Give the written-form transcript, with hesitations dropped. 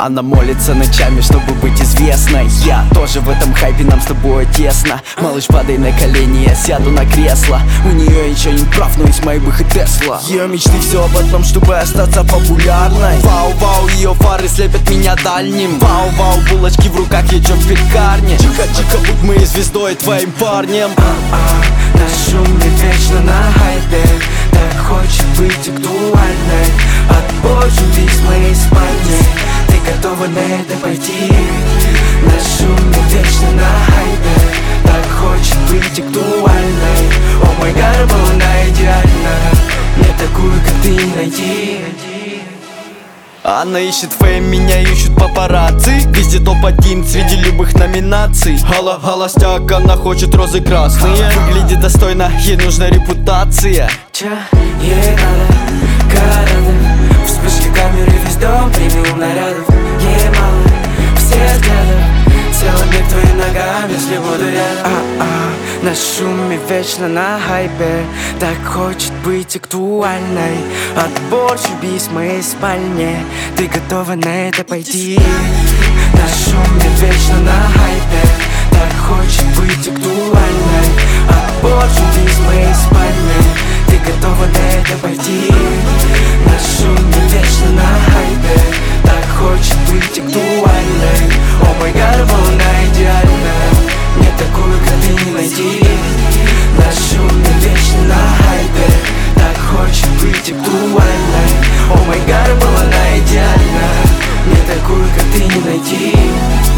Она молится ночами, чтобы быть известной. Я тоже в этом хайпе, нам с тобой тесно. Малыш, падай на колени, я сяду на кресло. У нее ничего не прав, но есть Майбах и Тесла. Ее мечты все об одном, чтобы остаться популярной. Вау-вау, ее фары слепят меня дальним. Вау-вау, булочки в руках, я чё в пекарне. Чиха-чиха, будь моей звездой, твоим парнем. Наш шум не вечно на хайпе, так хочет быть актуальной. Отборочу весь в моей спальне, ты готова на это пойти? Наш шум не вечно на хайпе, так хочет быть актуальной. О май гад, она идеальна, мне такую, как ты, не найти. Она ищет фейм, меня ищут папарацци. Везде топ-1 среди любых номинаций. Холостяк, она хочет розы красные. Выглядит достойно, ей нужна репутация. Ей надо города, вспышки камеры, весь дом премиум нарядов. Ей мало всех взглядов, целый мир твоим ногам, если буду рядом. На шуме вечно на хайпе, так хочет быть актуальной. Отбор чубись в моей спальне, ты готова на это пойти? На шуме вечно на хайпе, так хочет быть актуальной. Отбор чубись в моей спальне, ты готова на это пойти? На шуме вечно на хайпе, так хочет быть актуальной. О май гад, она идеальна, мне такую, как ты, не найти. На шуме вечно на хайпе, так хочет быть актуальной. О май гад, она идеальна, мне такую, как ты, не найти.